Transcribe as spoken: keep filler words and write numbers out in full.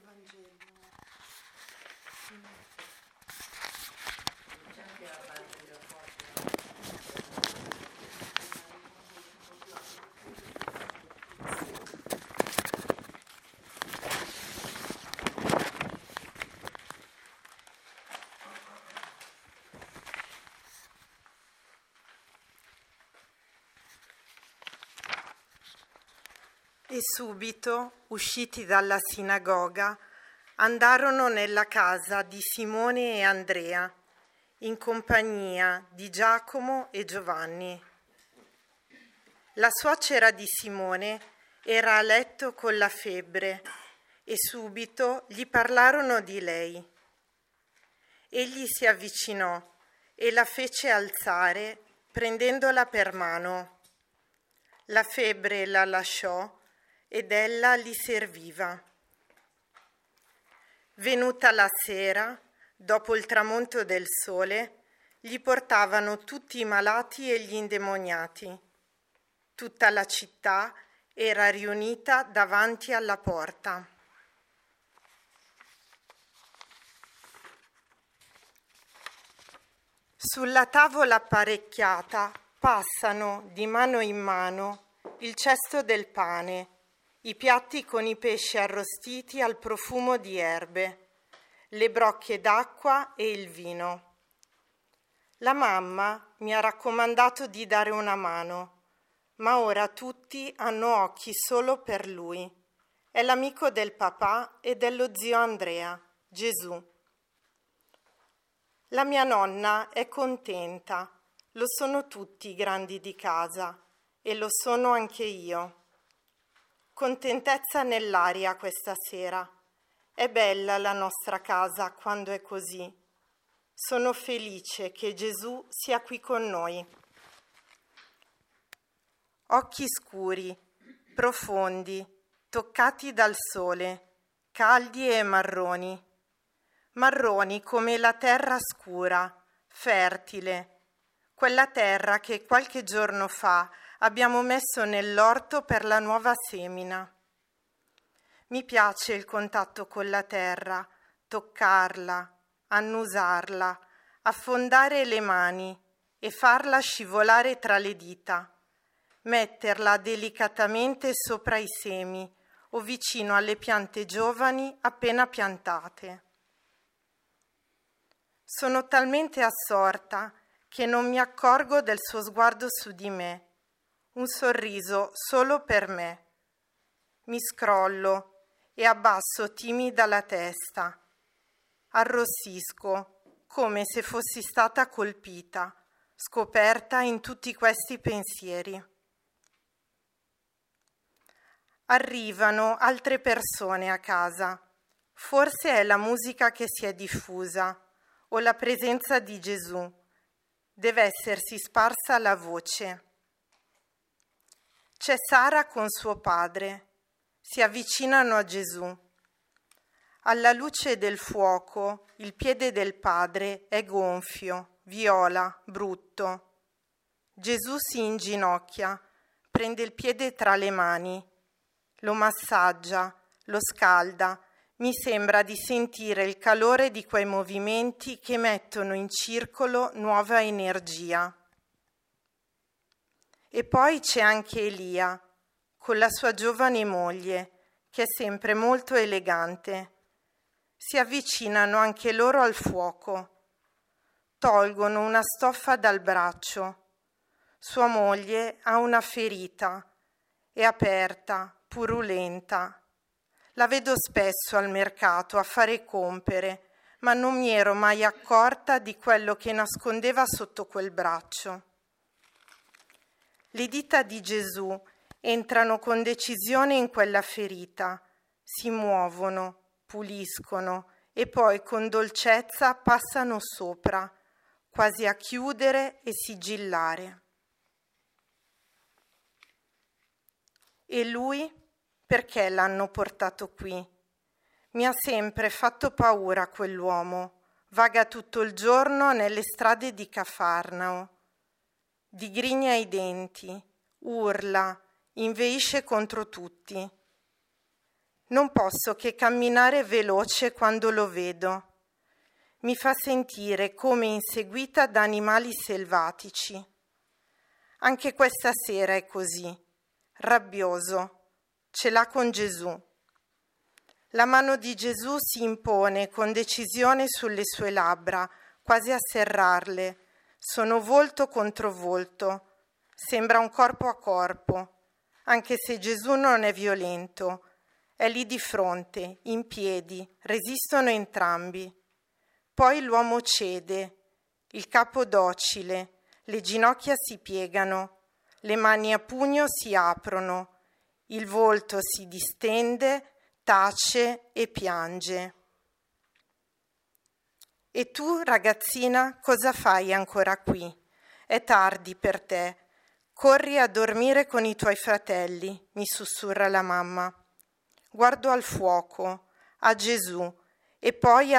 Vangelo. E subito, usciti dalla sinagoga, andarono nella casa di Simone e Andrea, in compagnia di Giacomo e Giovanni. La suocera di Simone era a letto con la febbre e subito gli parlarono di lei. Egli si avvicinò e la fece alzare, prendendola per mano. La febbre la lasciò ed ella li serviva. Venuta la sera, dopo il tramonto del sole, gli portavano tutti i malati e gli indemoniati. Tutta la città era riunita davanti alla porta. Sulla tavola apparecchiata passano di mano in mano il cesto del pane, i piatti con i pesci arrostiti al profumo di erbe, le brocche d'acqua e il vino. La mamma mi ha raccomandato di dare una mano, ma ora tutti hanno occhi solo per lui. È l'amico del papà e dello zio Andrea, Gesù. La mia nonna è contenta, lo sono tutti i grandi di casa e lo sono anche io. Contentezza nell'aria questa sera. È bella la nostra casa quando è così. Sono felice che Gesù sia qui con noi. Occhi scuri, profondi, toccati dal sole, caldi e marroni. Marroni come la terra scura, fertile, quella terra che qualche giorno fa abbiamo messo nell'orto per la nuova semina. Mi piace il contatto con la terra, toccarla, annusarla, affondare le mani e farla scivolare tra le dita, metterla delicatamente sopra i semi o vicino alle piante giovani appena piantate. Sono talmente assorta che non mi accorgo del suo sguardo su di me, un sorriso solo per me. Mi scrollo e abbasso timida la testa. Arrossisco come se fossi stata colpita, scoperta in tutti questi pensieri. Arrivano altre persone a casa. Forse è la musica che si è diffusa o la presenza di Gesù. Deve essersi sparsa la voce. C'è Sara con suo padre. Si avvicinano a Gesù. Alla luce del fuoco, il piede del padre è gonfio, viola, brutto. Gesù si inginocchia, prende il piede tra le mani, lo massaggia, lo scalda. Mi sembra di sentire il calore di quei movimenti che mettono in circolo nuova energia. E poi c'è anche Elia, con la sua giovane moglie, che è sempre molto elegante. Si avvicinano anche loro al fuoco. Tolgono una stoffa dal braccio. Sua moglie ha una ferita, è aperta, purulenta. La vedo spesso al mercato a fare compere, ma non mi ero mai accorta di quello che nascondeva sotto quel braccio. Le dita di Gesù entrano con decisione in quella ferita, si muovono, puliscono e poi con dolcezza passano sopra, quasi a chiudere e sigillare. E lui? Perché l'hanno portato qui? Mi ha sempre fatto paura quell'uomo, vaga tutto il giorno nelle strade di Cafarnao. Digrigna i denti, urla, inveisce contro tutti. Non posso che camminare veloce quando lo vedo. Mi fa sentire come inseguita da animali selvatici. Anche questa sera è così, rabbioso, ce l'ha con Gesù. La mano di Gesù si impone con decisione sulle sue labbra, quasi a serrarle. Sono volto contro volto, sembra un corpo a corpo, anche se Gesù non è violento. È lì di fronte, in piedi, resistono entrambi. Poi l'uomo cede, il capo docile, le ginocchia si piegano, le mani a pugno si aprono, il volto si distende, tace e piange. E tu, ragazzina, cosa fai ancora qui? È tardi per te. Corri a dormire con i tuoi fratelli, mi sussurra la mamma. Guardo al fuoco, a Gesù, e poi